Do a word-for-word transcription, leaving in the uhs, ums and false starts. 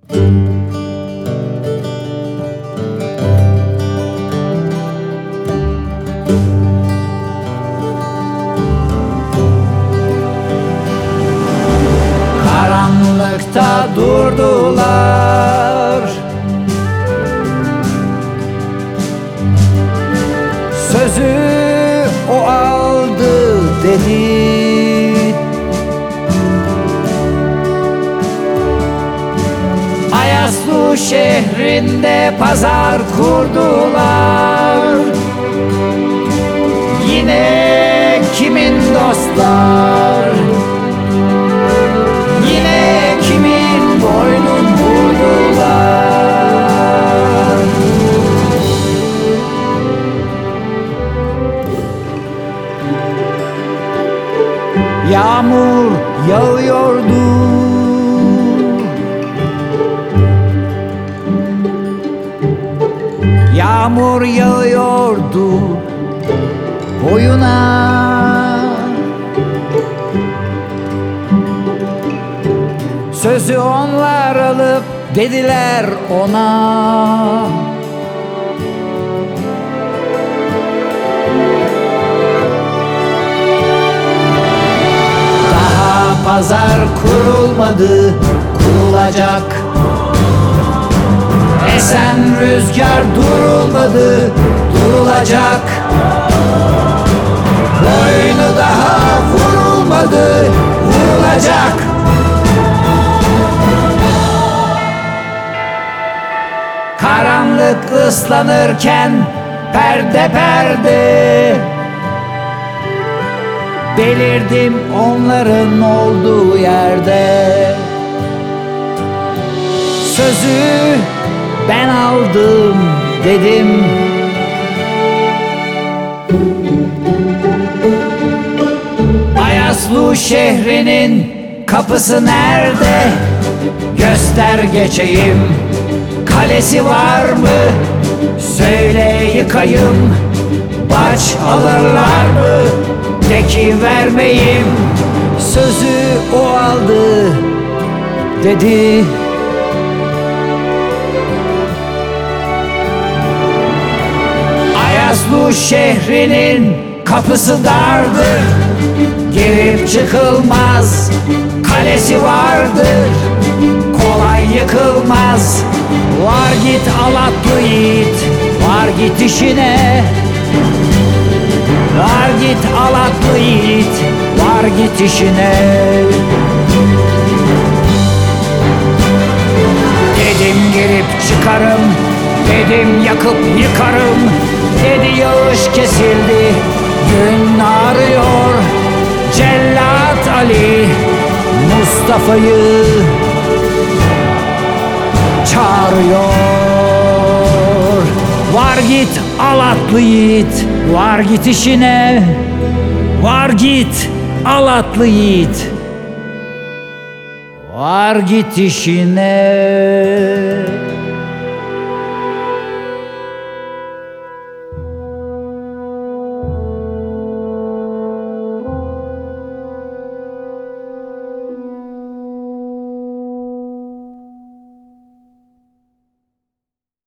Karanlıkta durdular, sözü o aldı dedi. Ayaslu şehrinde pazar kurdular. Yine kimin dostlar, yine kimin boynun vurdular. Yağmur yağıyordu, yağmur yağıyordu boyuna. Sözü onlar alıp dediler ona, daha pazar kurulmadı, kurulacak. Esen rüzgar durulmadı, durulacak. Boynu daha vurulmadı, vurulacak. Karanlık ıslanırken perde perde belirdim onların olduğu yerde. Sözü ben aldım dedim. Ayaslu şehrinin kapısı nerede? Göster geçeyim. Kalesi var mı? Söyle yıkayım. Baç alırlar mı? De ki vermeyim. Sözü o aldı dedi. Ayaslu şehrinin kapısı dardır, girip çıkılmaz. Kalesi vardır, kolay yıkılmaz. Var git Alatlı yiğit, var git işine. Var git Alatlı yiğit, var git işine. Dedim girip çıkarım, dedim yakıp yıkarım. Dedi yağış kesildi, gün ağrıyor. Cellat Ali Mustafa'yı çağırıyor. Var git Alatlı yiğit, var git işine. Var git Alatlı yiğit, var git işine.